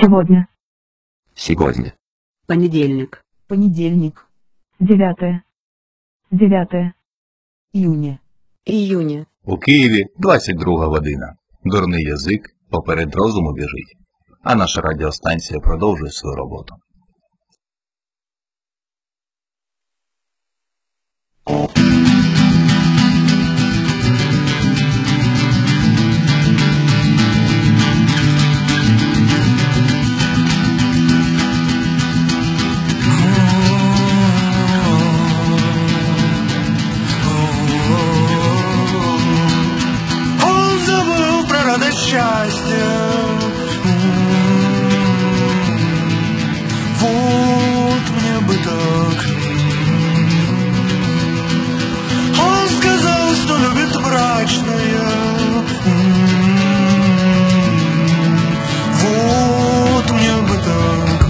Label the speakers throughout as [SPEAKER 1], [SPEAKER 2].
[SPEAKER 1] Сегодня.
[SPEAKER 2] Сегодня.
[SPEAKER 3] Понедельник.
[SPEAKER 4] Понедельник.
[SPEAKER 1] 9. 9.
[SPEAKER 4] Июня.
[SPEAKER 3] Июня.
[SPEAKER 5] У Києві 22 година. Дурний язик поперед розуму біжить. А наша радіостанція продовжує свою роботу.
[SPEAKER 6] Он забыл про радость счастья. Вот мне бы так. Он сказал, что любит брачное. Вот мне бы так.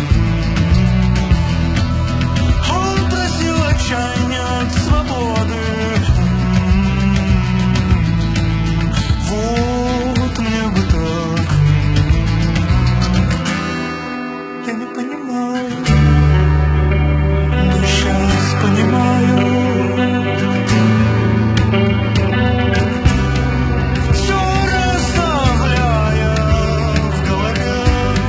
[SPEAKER 6] Он просил отчаяния от свободы. Вот мне бы так. Я не понимаю, но сейчас понимаю. Всё расставляя в голове.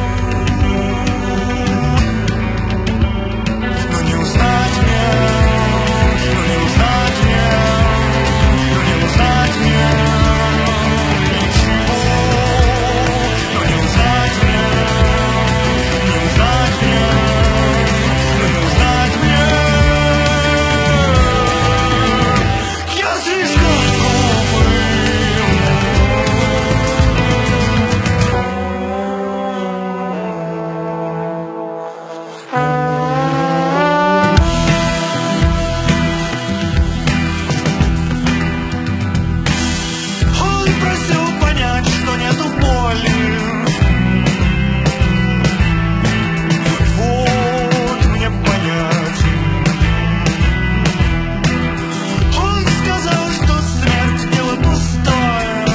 [SPEAKER 6] Но не узнать мне, но не узнать мне, но не узнать мне ничего. Но не узнать мне, не узнать мне, но не узнать мне. Я слишком глупый. Он просил понять, что нету боли. Вот мне понять. Он сказал, что смерть дело пустое.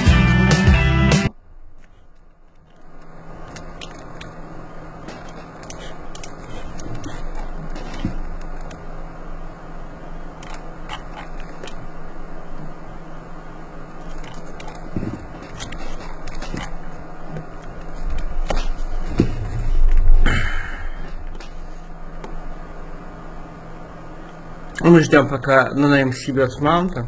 [SPEAKER 3] Мы ждем, пока Нонейм съебет с маунта.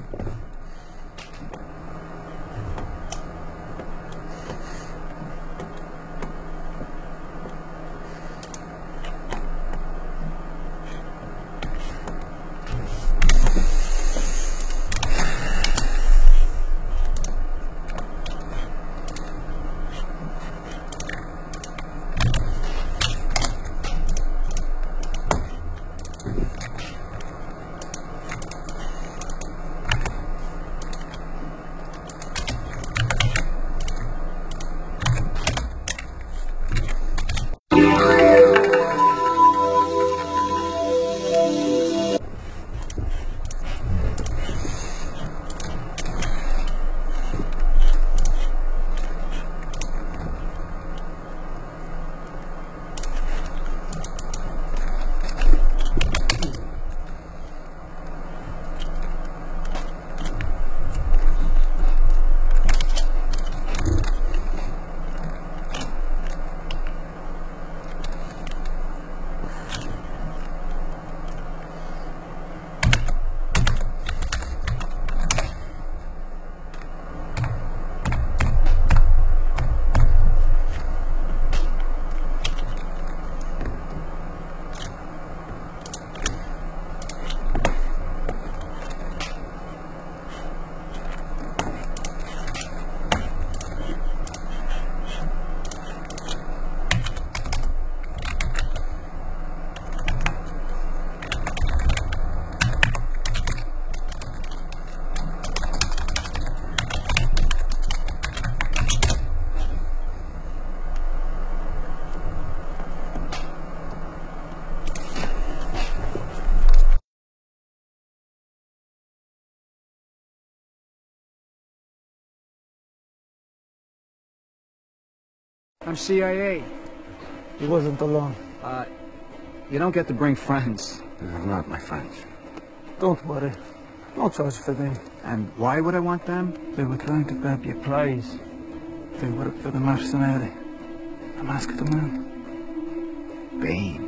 [SPEAKER 7] I'm CIA. He wasn't alone.
[SPEAKER 8] You don't get to bring friends.
[SPEAKER 3] They're not my friends.
[SPEAKER 7] Don't worry. No charge for them.
[SPEAKER 8] And why would I want them?
[SPEAKER 7] They were trying to grab your prize. They work for the mercenary. The Mask of the Moon.
[SPEAKER 8] Bane.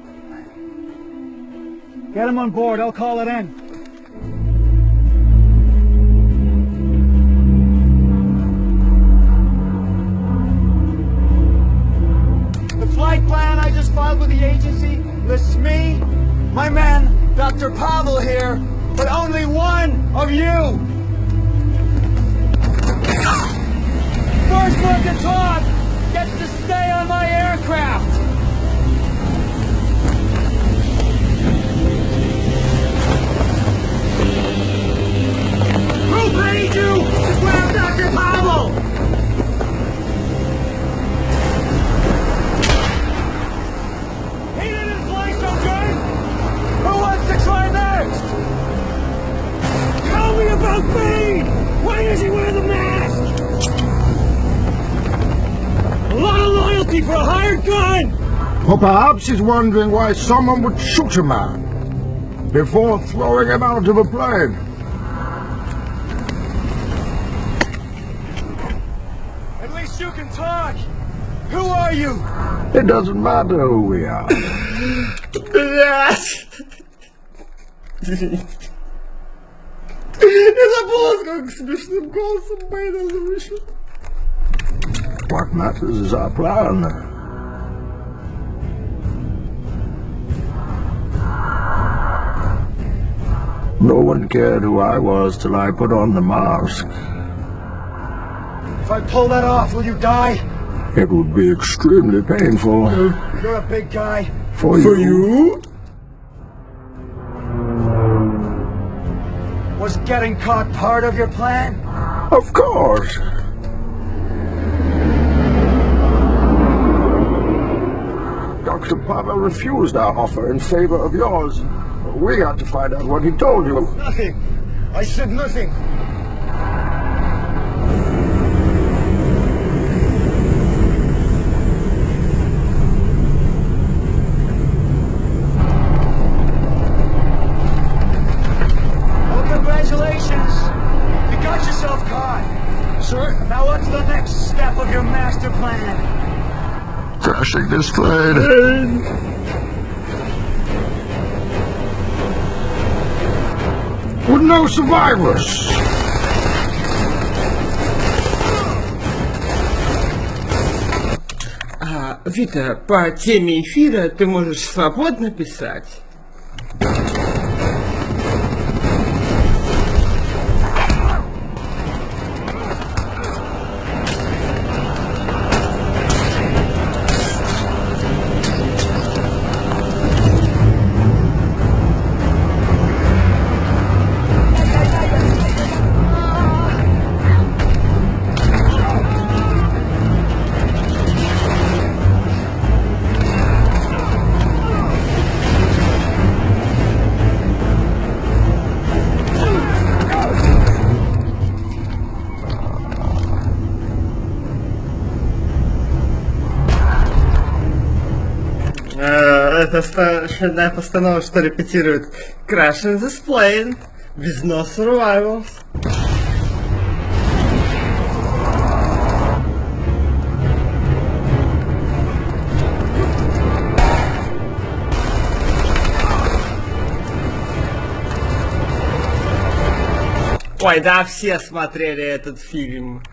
[SPEAKER 7] Get him on board. I'll call it in.
[SPEAKER 9] The flight plan I just filed with the agency lists me, my man, Dr. Pavel here, but only one of you. First look at Todd gets to stay on my aircraft. Who paid you to grab Dr. Pavel? He didn't play so good. Who wants to try next? Tell me about Bane! Why does he wear the mask? A lot of loyalty for a hired gun!
[SPEAKER 10] Or perhaps he's wondering why someone would shoot a man before throwing him out of a plane.
[SPEAKER 9] At least you can talk! Who are you?
[SPEAKER 10] It doesn't matter who we are.
[SPEAKER 3] Я забыла, как смешным голосом Бэйна звучит.
[SPEAKER 10] What matters is our plan. No one cared who I was till I put on the mask.
[SPEAKER 9] If I pull that off, will you die?
[SPEAKER 10] It would be extremely painful.
[SPEAKER 9] You're a big guy.
[SPEAKER 10] For you?
[SPEAKER 9] Was getting caught part of your plan?
[SPEAKER 10] Of course. Dr. Pavel refused our offer in favor of yours. We got to find out what he told you.
[SPEAKER 9] Nothing. I said nothing. Well, congratulations. You got yourself caught. Sir, now what's the next step of your master plan?
[SPEAKER 10] Crashing this plane. With no survivors.
[SPEAKER 3] Вита, по теме эфира ты можешь свободно писать. Это старшая постанова, что репетирует Crashing this plane with no survivals. Ой, да, все смотрели этот фильм.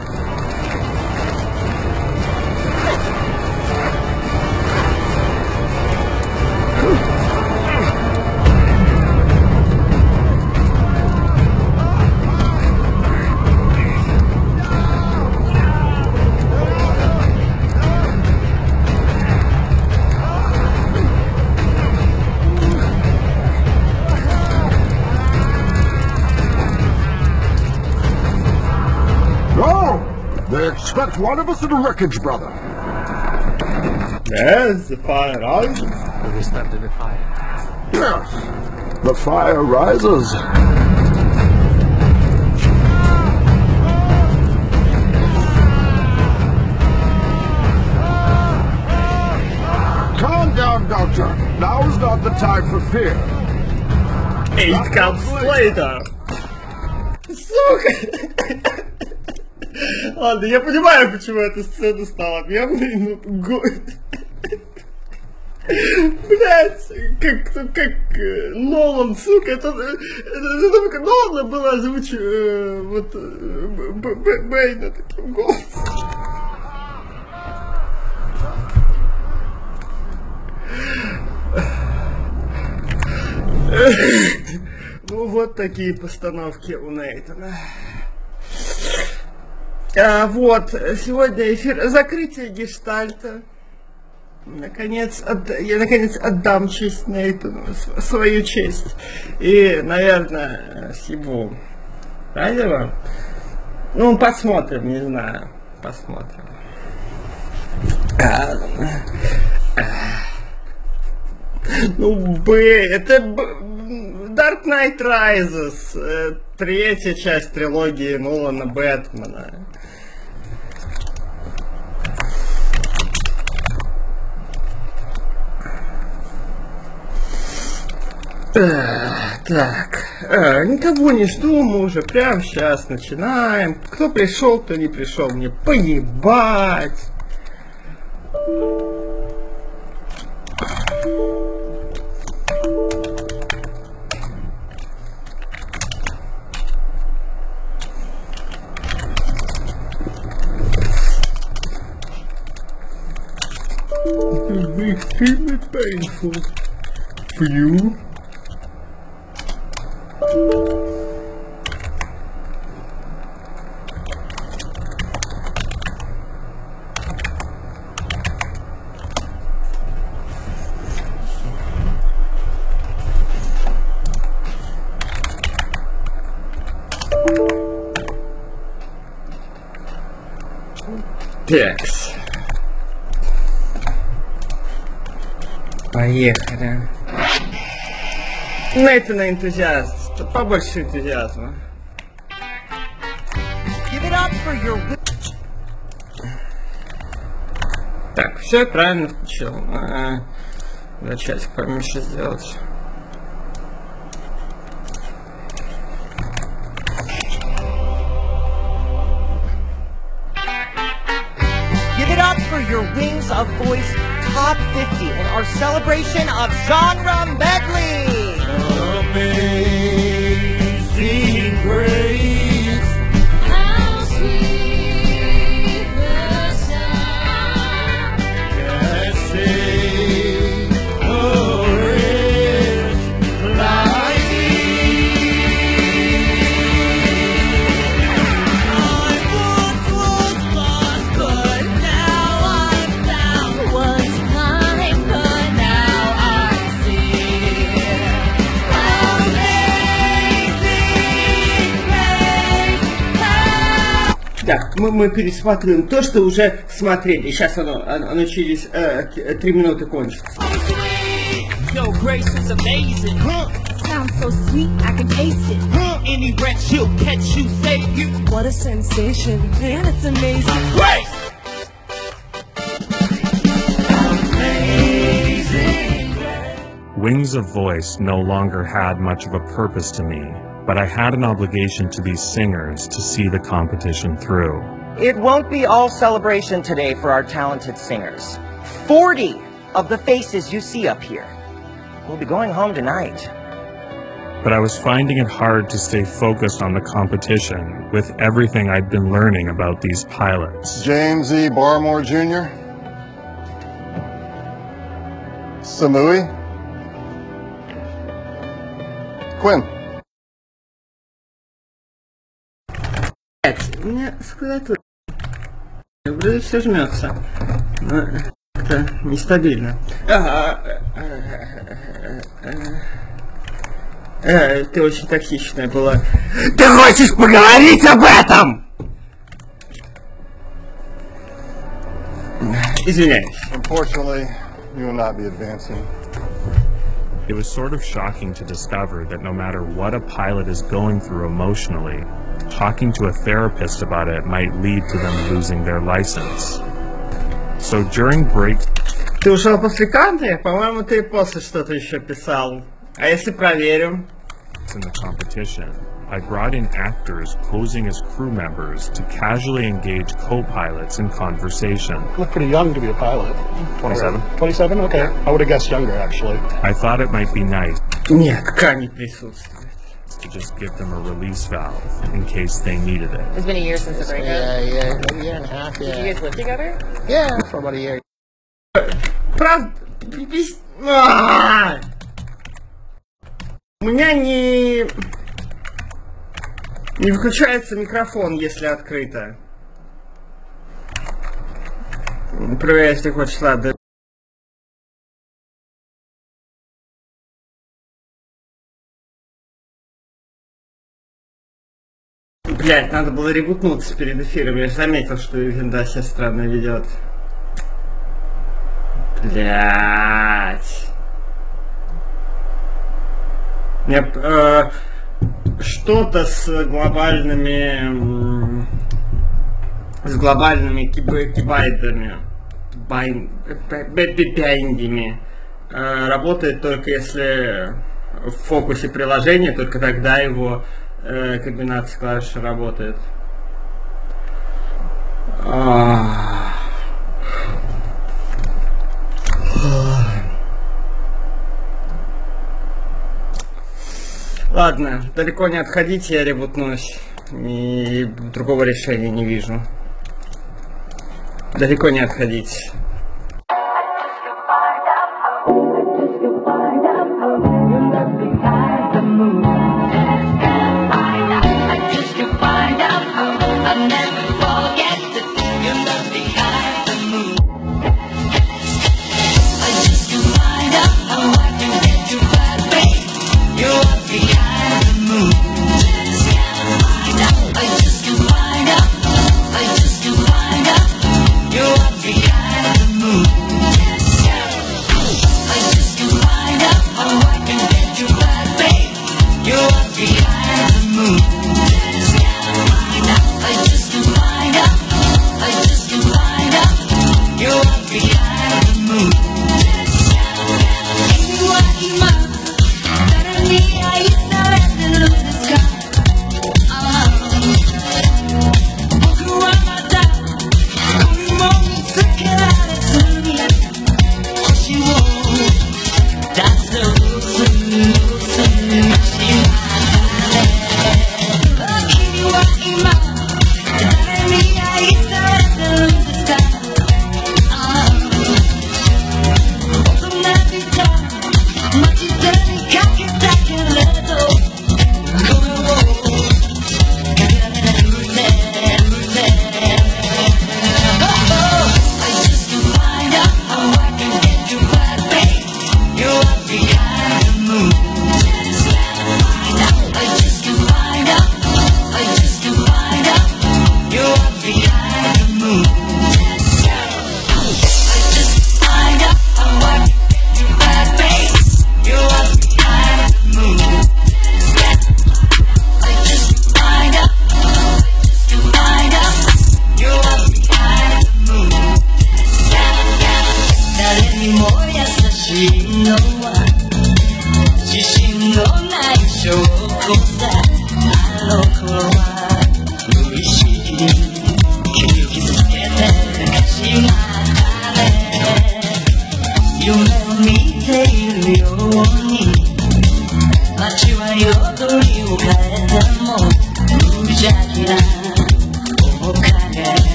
[SPEAKER 10] They expect one of us in the wreckage, brother.
[SPEAKER 3] Yes, the fire rises.
[SPEAKER 8] We started the fire.
[SPEAKER 10] Yes, the fire rises. Now's not the time for fear.
[SPEAKER 3] 8 comes later. Сука! Ладно, я понимаю, почему эта сцена стала мемной, но... Блять, как Нолан, сука, это только Нолана было озвучено вот Бэйна таким голосом. Ну вот такие постановки у Нейтана. Вот, сегодня эфир закрытие гештальта. Я наконец отдам честь Нейтану, свою честь. И, наверное, съебу. Правильно вам? Ну, посмотрим, не знаю. Посмотрим. Ну, это Dark Knight Rises, третья часть трилогии Нолана Бэтмена. Так, никого не жду, мы уже прямо сейчас начинаем. Кто пришел, кто не пришел, мне поебать. It will be extremely painful for you. Текс. Поехали. Нейтана энтузиаст. Побольше энтузиазма. Так, все правильно включил. Зачать поменьше сделать.
[SPEAKER 11] Give it up for your Wings of Voice Top 50 in our celebration of genre medley. Amazing grace, how sweet the sound that saved a wretch like me. I once was lost, but now I'm found. Was blind, but now I see.
[SPEAKER 3] Так, мы пересматриваем то, что уже смотрели. Сейчас оно через 3 минуты кончится.
[SPEAKER 11] Yo, Grace is amazing. Sounds so sweet, I can taste it. Any wretch she'll catch you, save you. What a sensation, man, it's amazing. Grace!
[SPEAKER 12] Wings of Voice no longer had much of a purpose to me, but I had an obligation to these singers to see the competition through.
[SPEAKER 11] It won't be all celebration today for our talented singers. 40 of the faces you see up here will be going home tonight.
[SPEAKER 12] But I was finding it hard to stay focused on the competition with everything I'd been learning about these pilots.
[SPEAKER 13] James E. Barmore Jr. Samui. Quinn.
[SPEAKER 3] Мне складывается. Вроде все жмется. Но как-то нестабильно. Ты очень токсичная была. Ты хочешь поговорить об этом? Извиняюсь.
[SPEAKER 13] Unfortunately, you will not be advancing.
[SPEAKER 12] It was sort of shocking to discover that no matter what a pilot is going through emotionally, talking to a therapist about it might lead to them losing their license. So during breaks...
[SPEAKER 3] Ты ушел после Канты? По-моему, ты после что-то еще писал. А если проверим?
[SPEAKER 12] In the competition, I brought in actors posing as crew members to casually engage co-pilots in conversation.
[SPEAKER 14] You look pretty young to be a pilot.
[SPEAKER 12] 27.
[SPEAKER 14] 27? Okay. I would have guessed younger, actually.
[SPEAKER 12] I thought it might be nice
[SPEAKER 3] Нет, Кани присутствует.
[SPEAKER 12] to just give them a release valve in case they needed it.
[SPEAKER 15] It's been a year since the breakup.
[SPEAKER 16] Yeah, a year and a half, yeah.
[SPEAKER 15] Did you guys live together?
[SPEAKER 16] Yeah, for about a year.
[SPEAKER 3] Правда... У меня не выключается микрофон, если открыто. Например, если хочешь, ладно. Блять, надо было ребутнуться перед эфиром. Я же заметил, что винда себя странно ведет. Блять. Что-то с глобальными кибайдами, бэйндами работает только если в фокусе приложения, только тогда его комбинация клавиш работает. Ладно, далеко не отходите, я ребутнусь. И другого решения не вижу. Далеко не отходите.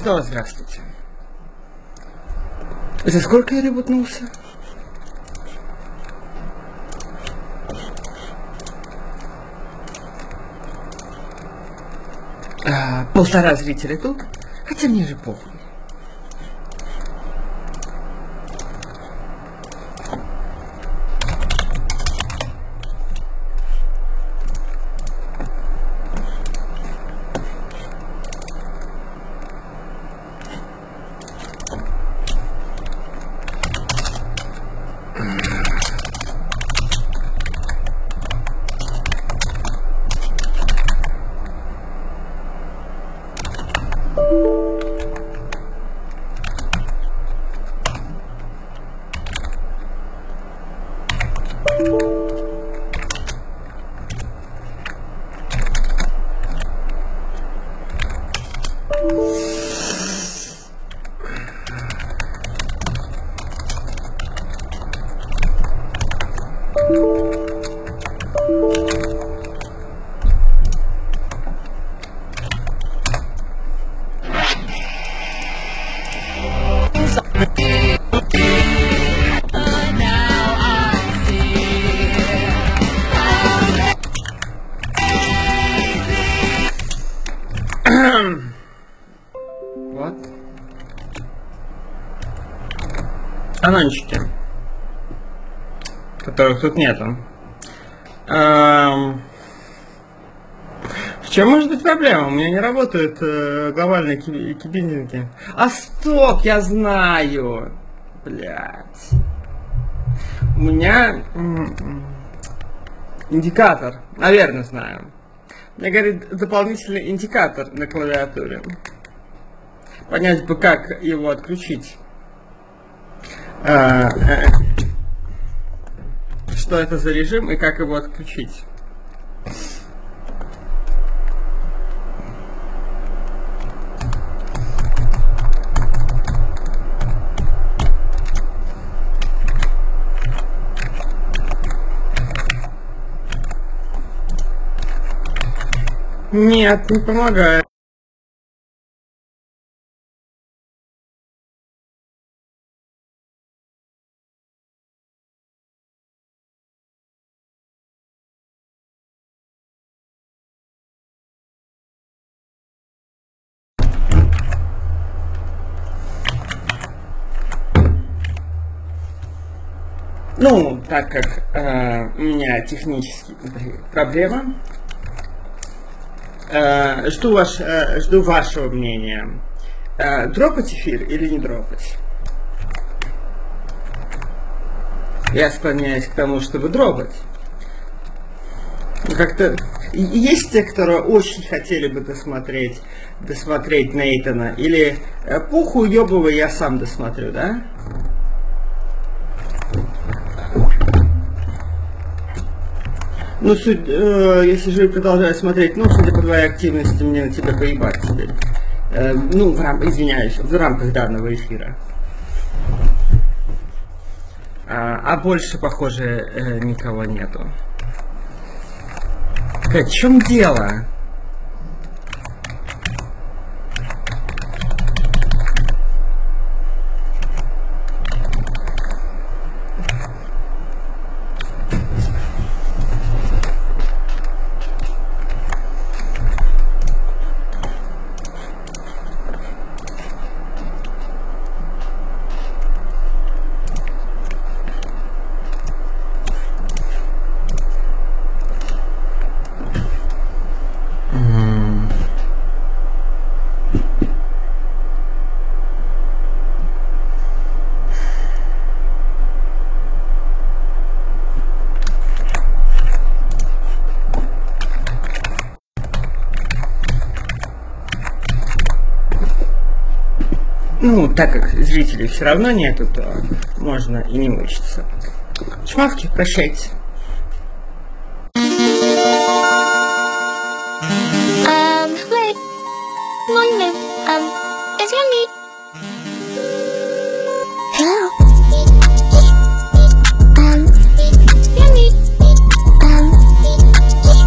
[SPEAKER 3] Снова здравствуйте. За сколько я ребутнулся? Полтора зрителя тут, хотя мне же похуй. Вот. Анончики, которых тут нету. В чем может быть проблема? У меня не работают глобальные кибинники. А стоп, я знаю! Блять. У меня индикатор. Наверное, знаю. Мне говорит дополнительный индикатор на клавиатуре. Понять бы, как его отключить. Что это за режим и как его отключить. Нет, не помогает. Ну, так как у меня технические проблемы, жду вашего мнения. Дропать эфир или не дропать? Я склоняюсь к тому, чтобы дропать. Как-то есть те, которые очень хотели бы досмотреть Нейтана, или похуй ёбовый, я сам досмотрю, да? Ну, если же продолжаю смотреть, ну, судя по твоей активности, мне на тебя поебать теперь. Ну, извиняюсь, в рамках данного эфира. А больше, похоже, никого нету. В чем дело? Ну, так как зрителей все равно нету, то можно и не мучиться. Шмавки, прощайте.
[SPEAKER 17] Wait. 1 minute. Is your need? Hello. Your need.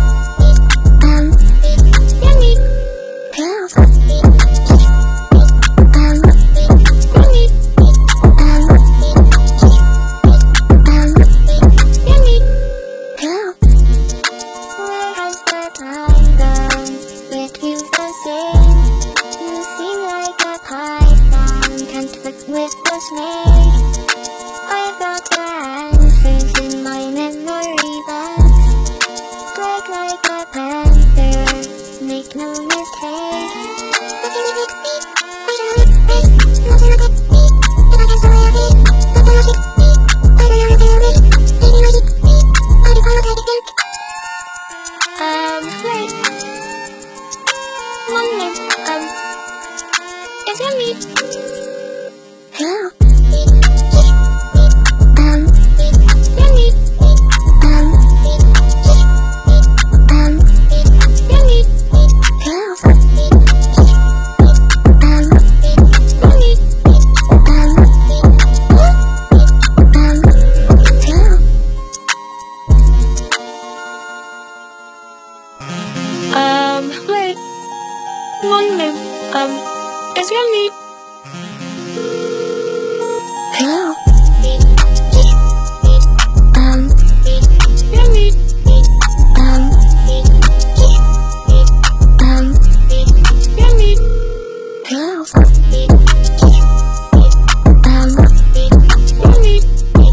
[SPEAKER 17] Your need. Hello. with the snake. I've got the answers in my memory box. Like a panther, make no mistake. Wait. 1 minute, is it me? Hello? You're me? You're me? Hello? You're me? Hello? Wait. 1 minute, is it me? Hello? You're me? You're me? Hello? You're me?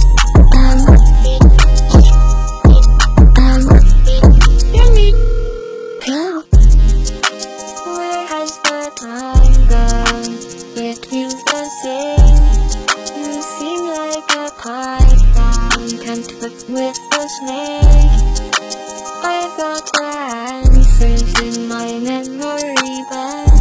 [SPEAKER 17] You're me? Hello? Where has the time gone? It feels the same. You seem like a python, can't flip with the snake. I've got the answers in my memory box.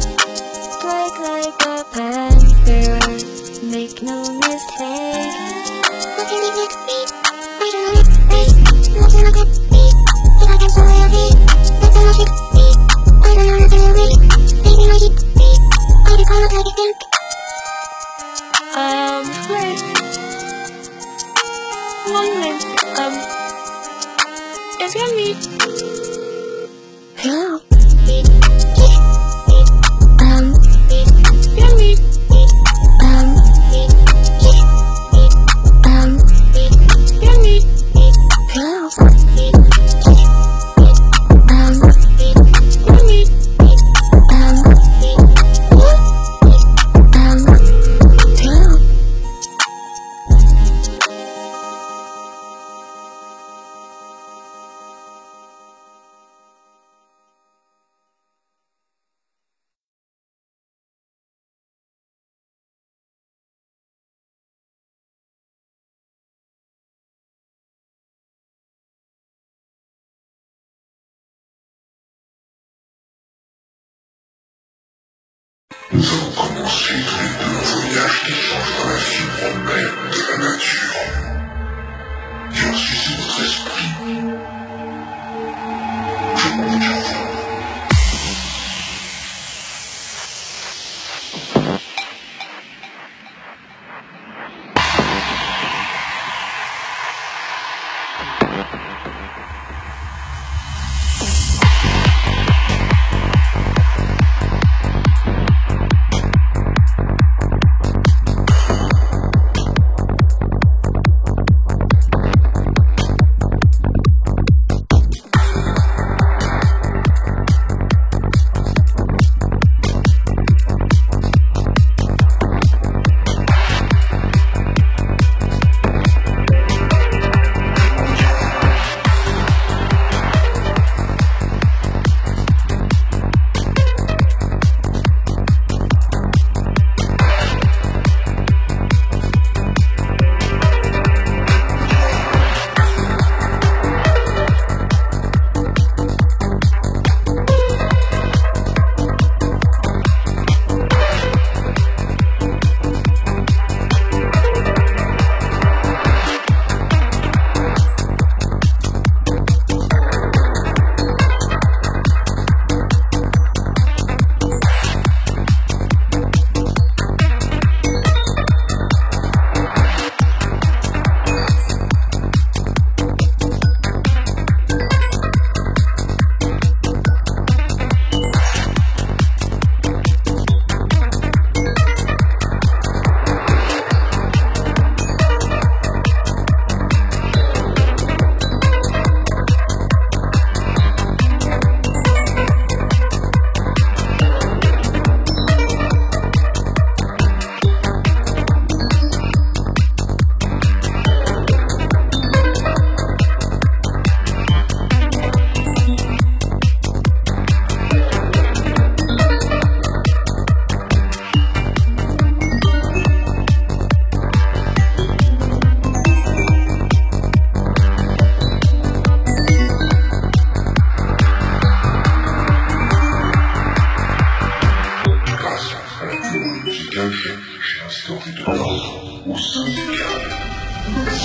[SPEAKER 17] Like a panther, make no mistake. Looking at me, I don't know this. Looking at me, if I can follow me. Looking at me, I don't know what to do. Maybe I hit me, I can call it like a think. Wait. 1 minute, is it me? Hello? You're me? You're me? Hello? You're me? Hello?
[SPEAKER 18] Nous allons commencer tous les deux un voyage qui changera la fibre même de la nature, qui va susciter votre esprit. Je compte sur vous. série de meurtres au syndicat.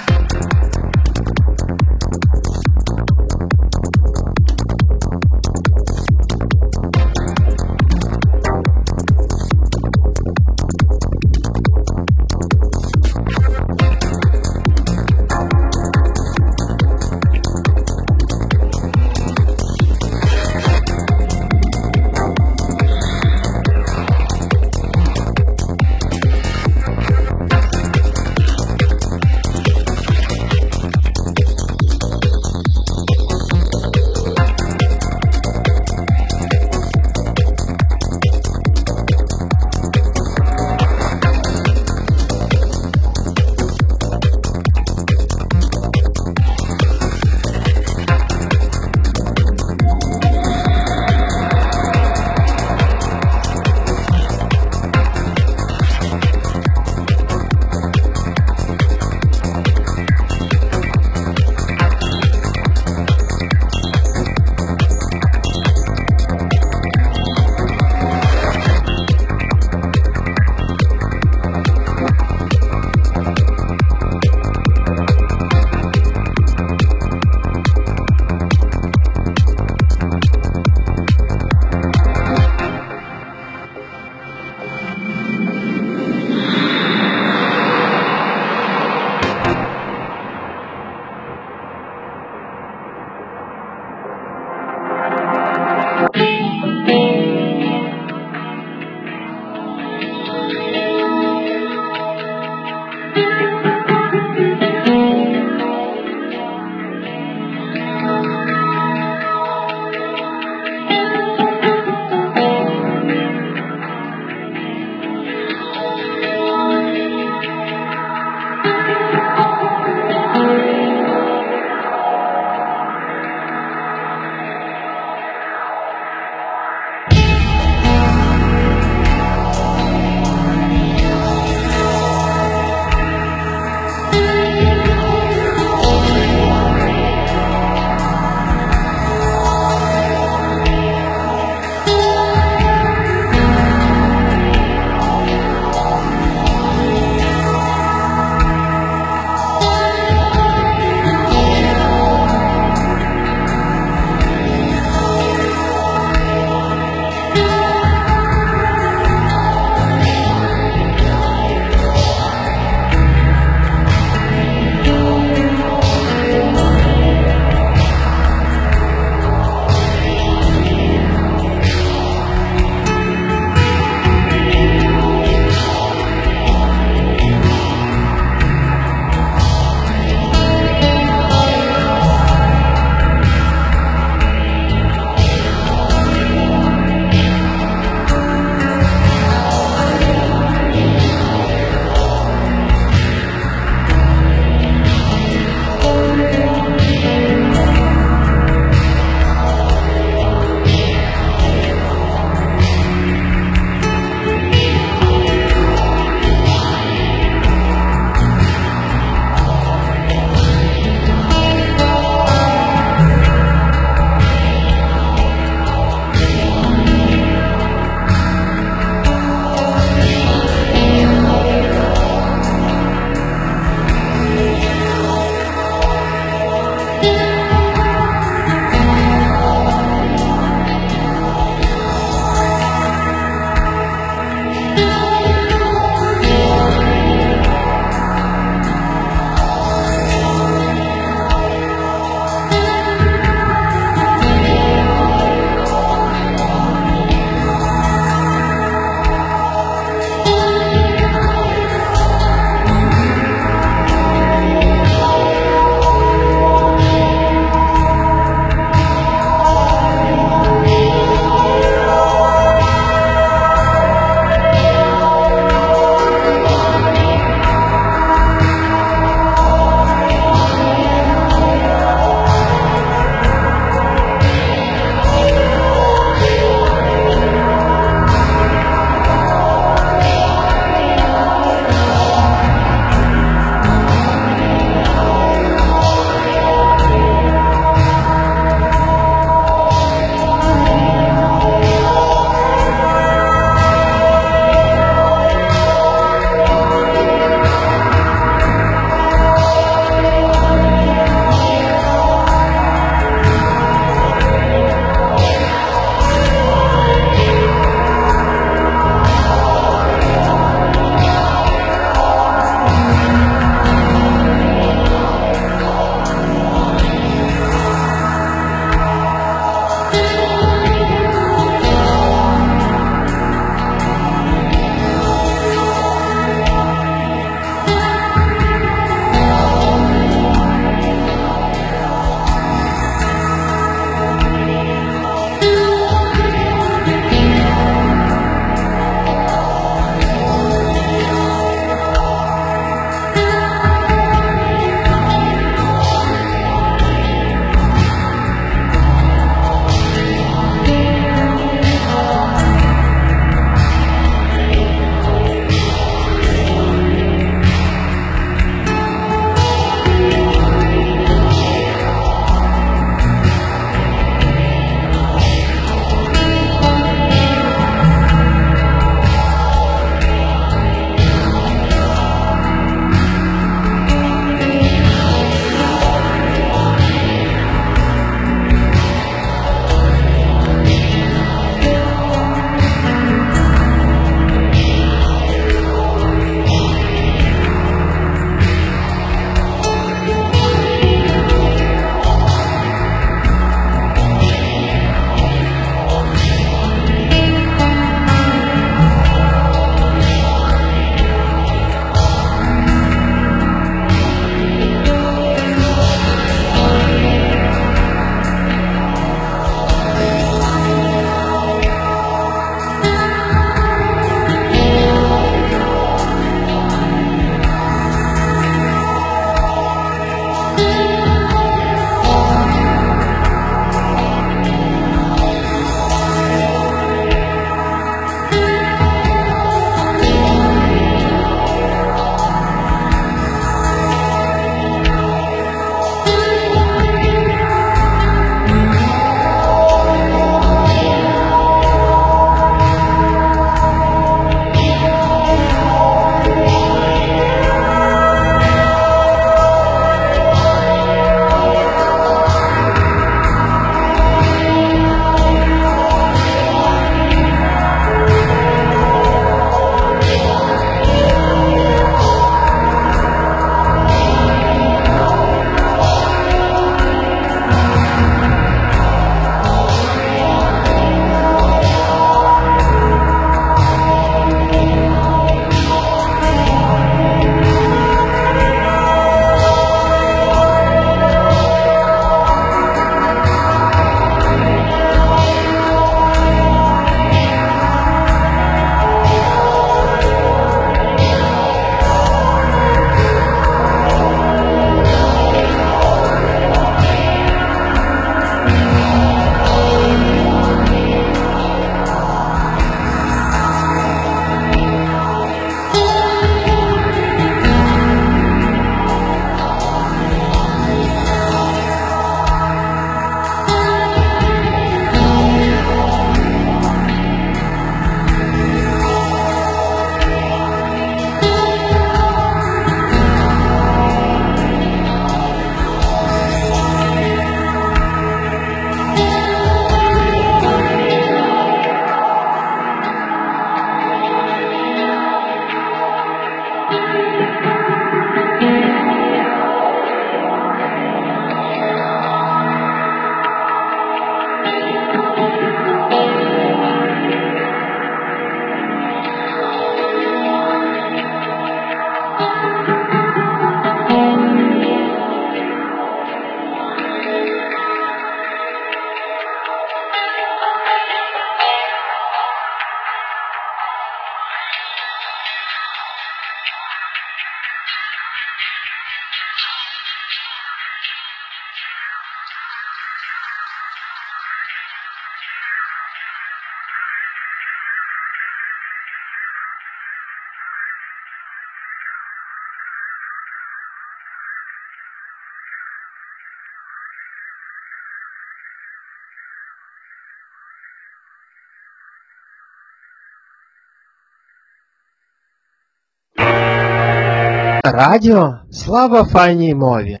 [SPEAKER 19] Радіо? Слава файній мові!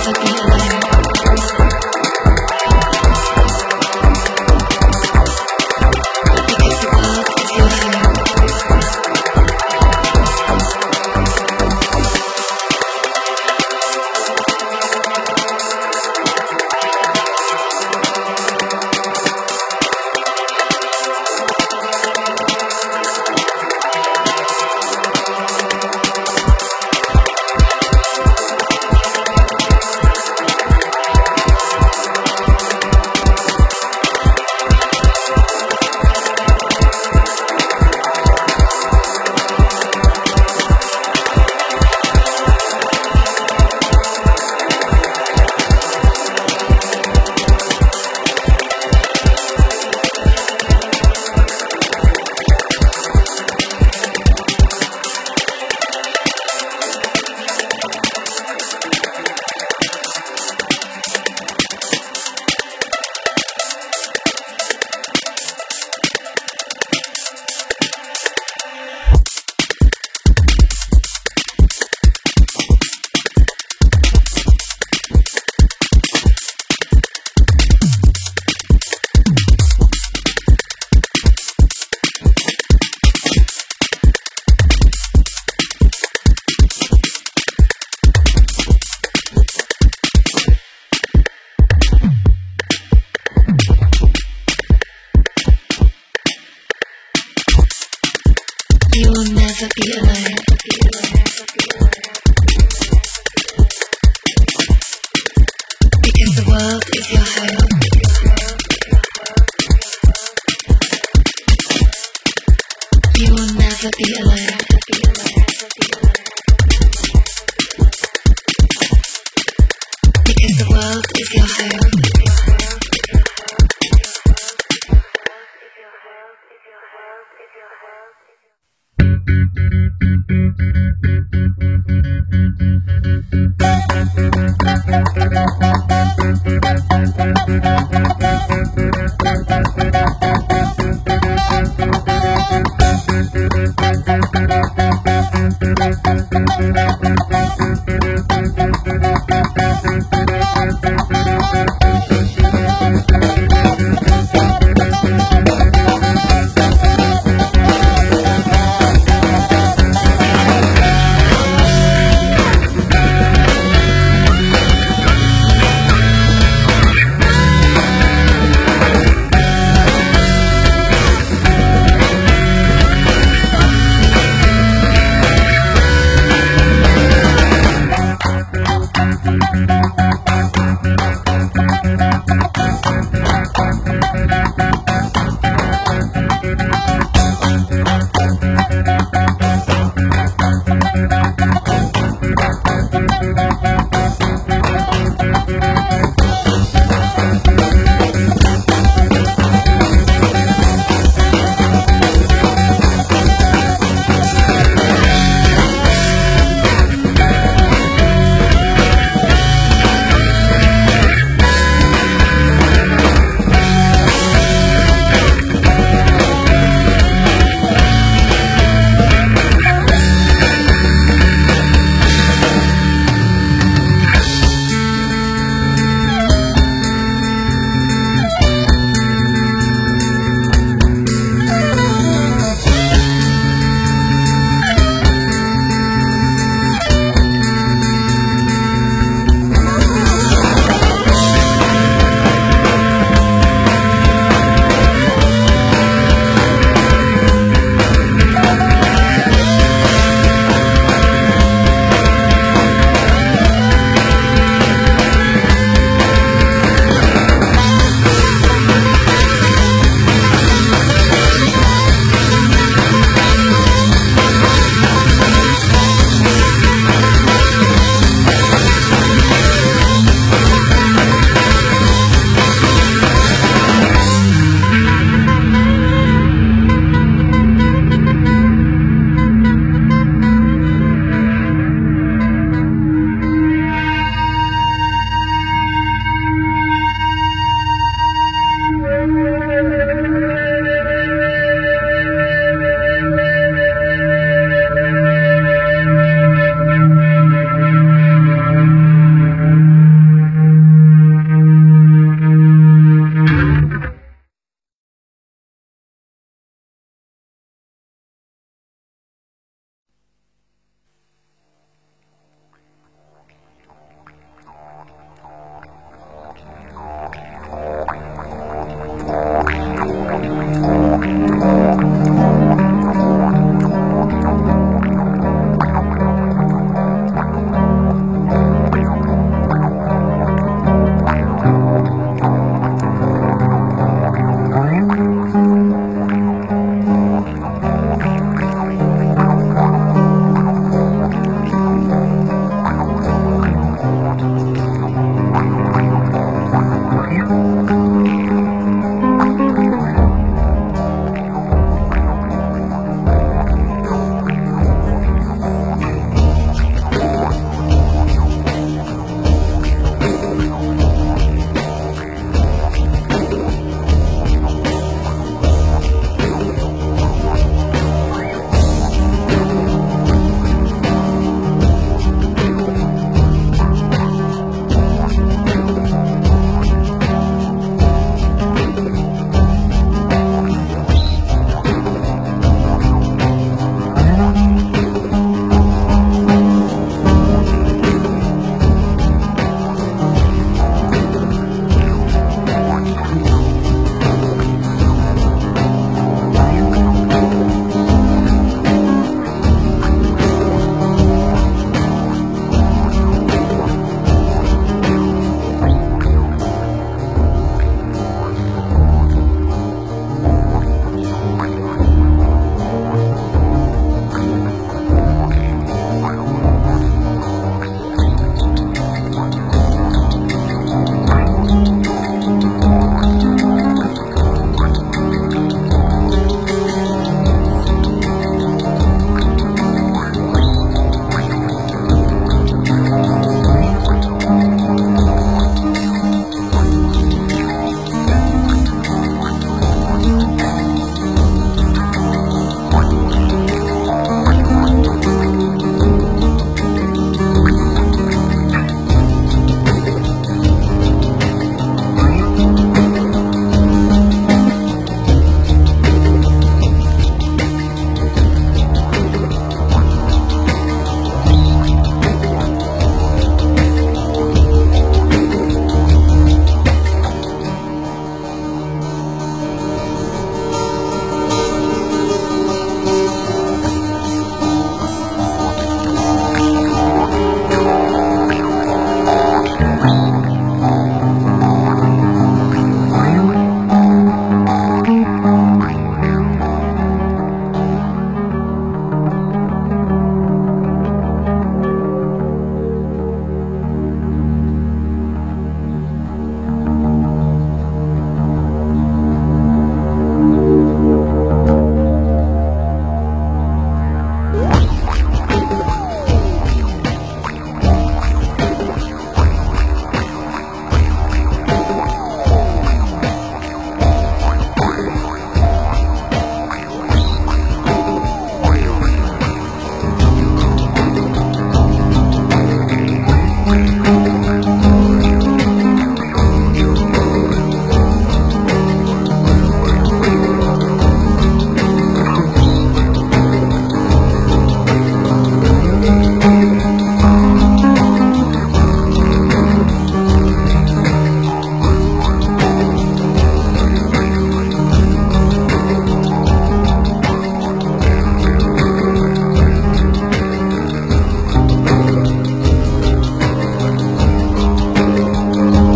[SPEAKER 17] never be alone. Because the world is your home. You will never be alone. Because the world is your home. You will never be alone. Because the world is your home.